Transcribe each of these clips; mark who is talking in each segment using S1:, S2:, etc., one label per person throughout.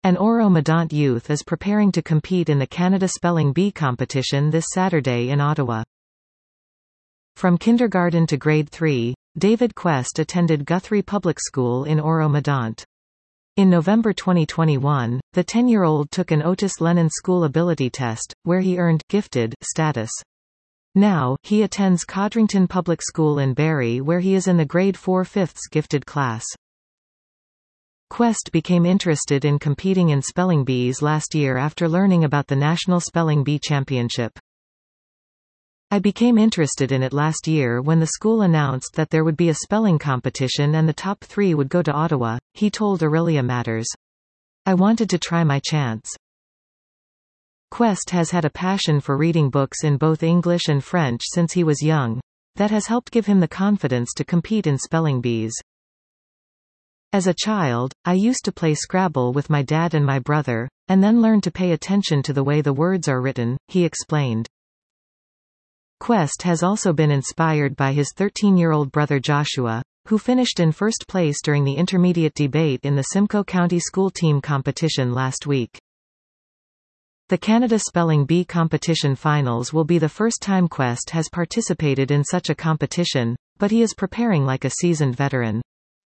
S1: An Oro-Medonte youth is preparing to compete in the Canada Spelling Bee competition this Saturday in Ottawa. From kindergarten to grade 3, David Quest attended Guthrie Public School in Oro-Medonte. In November 2021, the 10-year-old took an Otis Lennon School Ability Test, where he earned gifted status. Now, he attends Codrington Public School in Barrie, where he is in the grade 4/5 gifted class. Quest became interested in competing in spelling bees last year after learning about the National Spelling Bee Championship. I became interested in it last year when the school announced that there would be a spelling competition and the top 3 would go to Ottawa, he told Aurelia Matters. I wanted to try my chance. Quest has had a passion for reading books in both English and French since he was young. That has helped give him the confidence to compete in spelling bees. As a child, I used to play Scrabble with my dad and my brother, and then learned to pay attention to the way the words are written, he explained. Quest has also been inspired by his 13-year-old brother Joshua, who finished in first place during the intermediate debate in the Simcoe County School Team competition last week. The Canada Spelling Bee competition finals will be the first time Quest has participated in such a competition, but he is preparing like a seasoned veteran.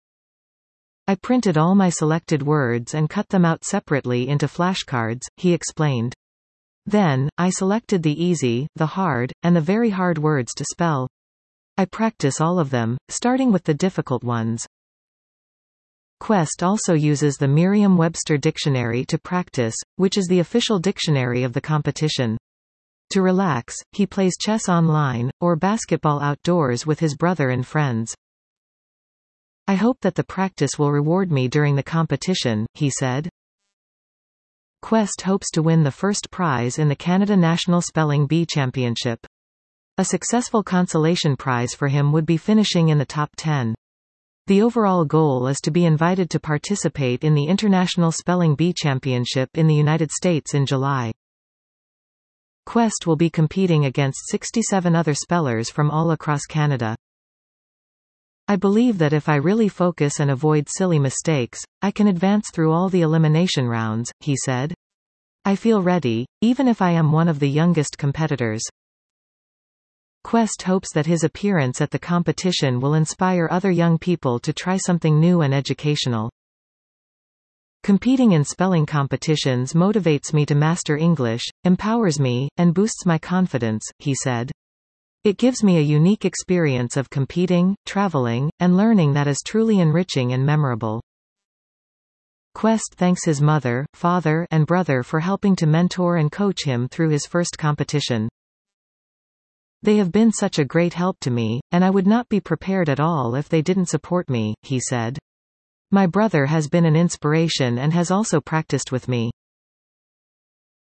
S1: I printed all my selected words and cut them out separately into flashcards, he explained. Then, I selected the easy, the hard, and the very hard words to spell. I practice all of them, starting with the difficult ones. Quest also uses the Merriam-Webster Dictionary to practice, which is the official dictionary of the competition. To relax, he plays chess online, or basketball outdoors with his brother and friends. I hope that the practice will reward me during the competition, he said. Quest hopes to win the first prize in the Canada National Spelling Bee Championship. A successful consolation prize for him would be finishing in the top 10. The overall goal is to be invited to participate in the International Spelling Bee Championship in the United States in July. Quest will be competing against 67 other spellers from all across Canada. I believe that if I really focus and avoid silly mistakes, I can advance through all the elimination rounds, he said. I feel ready, even if I am one of the youngest competitors. Quest hopes that his appearance at the competition will inspire other young people to try something new and educational. Competing in spelling competitions motivates me to master English, empowers me, and boosts my confidence, he said. It gives me a unique experience of competing, traveling, and learning that is truly enriching and memorable. Quest thanks his mother, father, and brother for helping to mentor and coach him through his first competition. They have been such a great help to me, and I would not be prepared at all if they didn't support me, he said. My brother has been an inspiration and has also practiced with me.